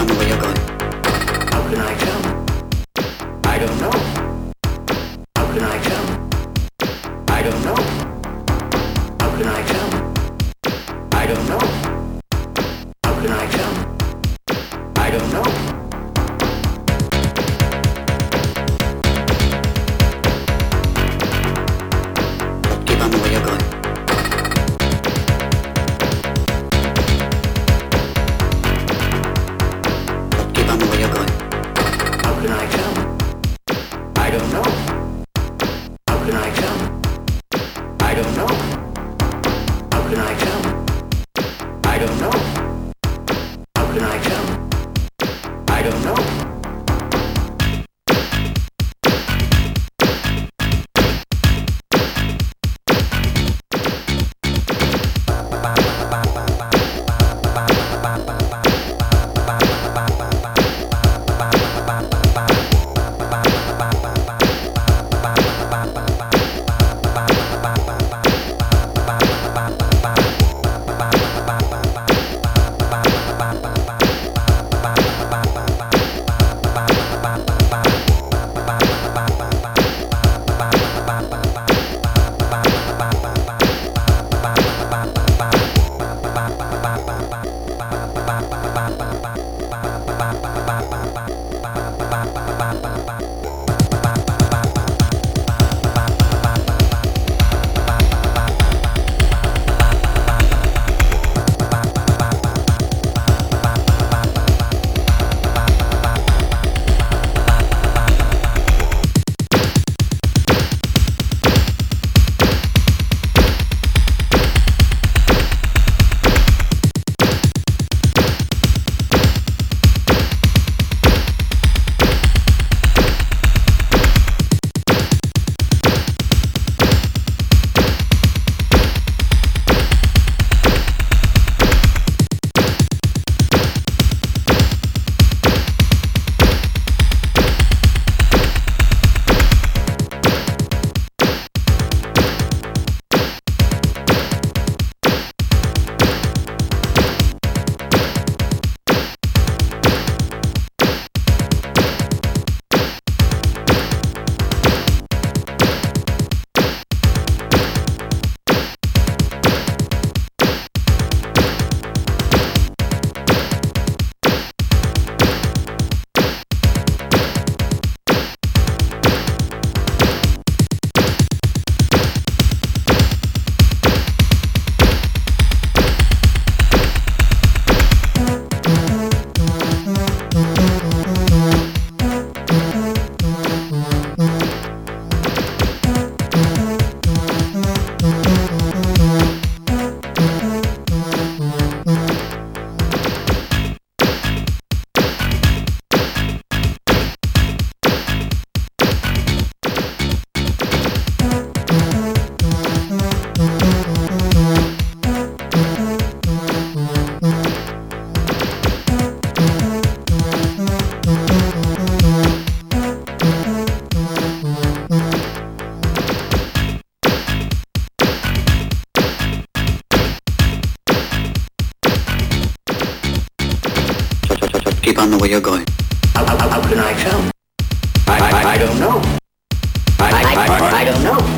on the way you're going. How can I tell? I don't know. How can I tell? I don't know. How can I tell? I don't know. How can I tell? I don't know. Keep on the way you're going. Keep on the way you're going. How can I tell? I don't know. How can I tell? I don't know. How can I tell? I don't know. How can I tell? I don't know. Keep on the way you're going. How can I tell? I don't know. I don't know.